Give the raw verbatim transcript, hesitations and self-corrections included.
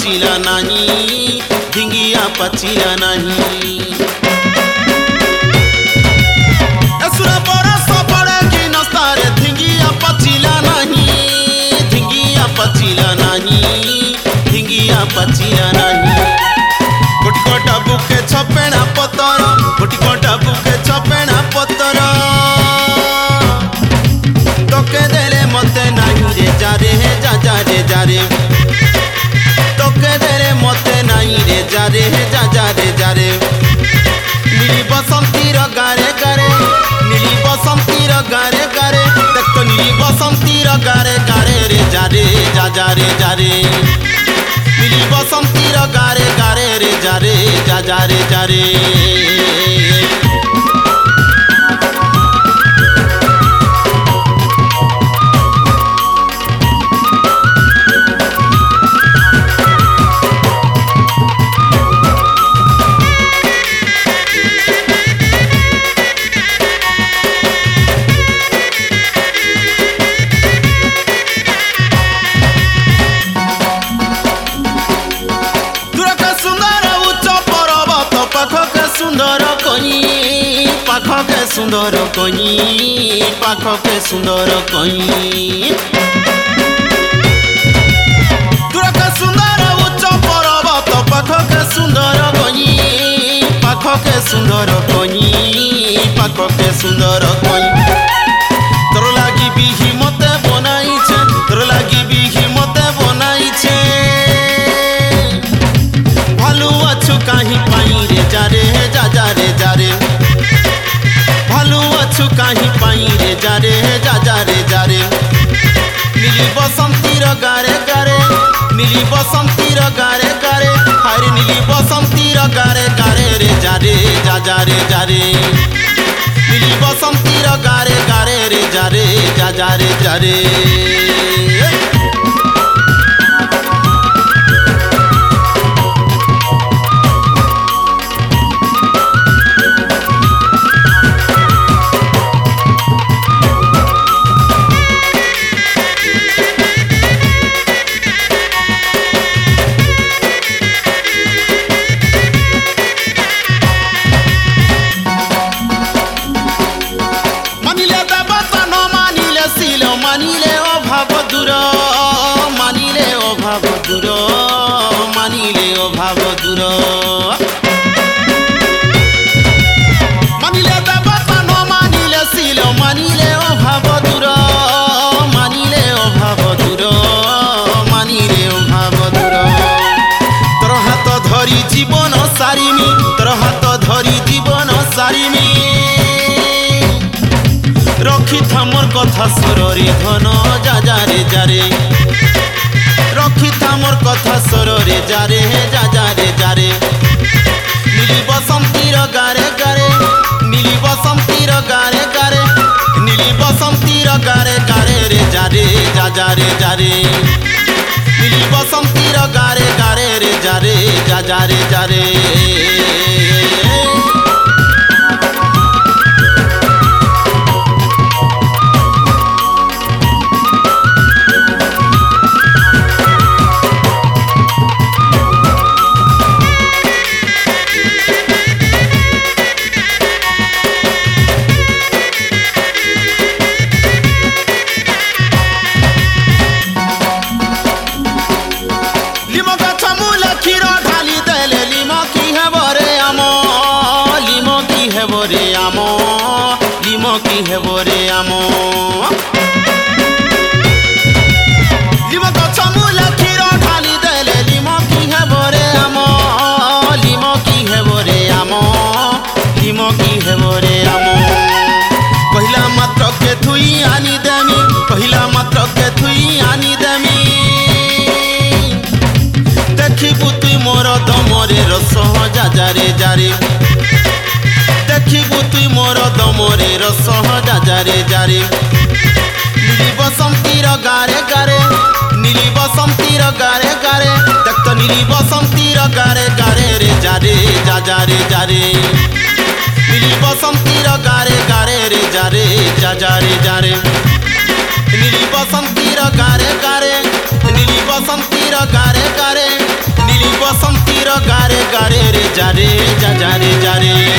पचिला नहीं, ढिंगिया पचिला नहीं। एसुरा बरस पड़े कि नस्तारे ढिंगिया पचिला नहीं, ढिंगिया पचिला नहीं, ढिंगिया पचिला नहीं। गुटकोटा बुके छपेना पतर, गुटकोटा बुके छपेना पतर। तोके देले मते नहीं रे जारे जा जा रे जारे। तोके देले मते नहीं रे जारे जा जा रे जारे। नीली बसंती रो गारे गारे, नीली बसंती रो गारे गारे। देख तो नीली बसंती रो गारे गारे रे जारे जा जा रे जारे। नीली बसंती रो गारे गारे रे जारे जा जा रे जारे। सुंदर कहीं पाख के सुंदर कहीं पाख के सुंदर कहीं। दूर के सुंदर उच्च पर्वत पाख के सुंदर कहीं, पाख के सुंदर कहीं पाख के सुंदर कहीं। तोर लागी बिही मते बनाई छे, तोर लागी बिही मते बनाई छे। भालू अच्छु कहीं पाई रे जारे जा जा रे जारे। भालू अच्छु कहीं पाई रे जारे जा जा रे जारे। नीली बसंती रो गारे गारे, नीली बसंती रो गारे गारे। हाय नीली बसंती रो गारे गारे रे जारे जा जा रे जारे। नीली बसंती रो गारे गारे रे जारे जा जा रे जारे। मानिले अभाव दूर, मानिले अभाव दूर, मानिले अभाव दूर। मानिले देवता न मानिले शिल, मानिले अभाव दूर, मानिले अभाव दूर, मानिले अभाव दूर। तोर हाथ धरी जीवन सारिमी, तोर हाथ धरी जीवन सारिमी। रखी था मोर कथा स्वरे धन जा जा रे जारे। रखी था मोर कथा स्वरे जारे जा जा रे जारे। नीली बसंती रो गारे गारे, नीली बसंती रो गारे गारे। नीली बसंती रो गारे गारे रे जारे जा जा रे जारे। नीली बसंती रो गारे गारे रे जारे जा जा रे जारे। लिमो की है बोरे आमो, लिमो गछ मूले क्षीर ढाली देले। लिमो की है बोरे आमो, लिमो की है बोरे आमो, लिमो की है बोरे आमो। पहिला मात्र के थुई आनी देमी, पहिला मात्र के थुई आनी देमी। देखी बुतुई मोर दमरे रस जा जा रे जारे। देखिबु तुई मोर दमरे रस जा जा रे जारे। नीली बसंती रो गारे गारे, नीली बसंती रो गारे गारे। देख तो नीली बसंती रो गारे गारे रे जारे जा जा रे जारे। नीली बसंती रो गारे गारे रे जारे जा जा रे जारे। नीली बसंती रो गारे गारे, नीली बसंती रो गारे गारे। যারে যা যারে যারে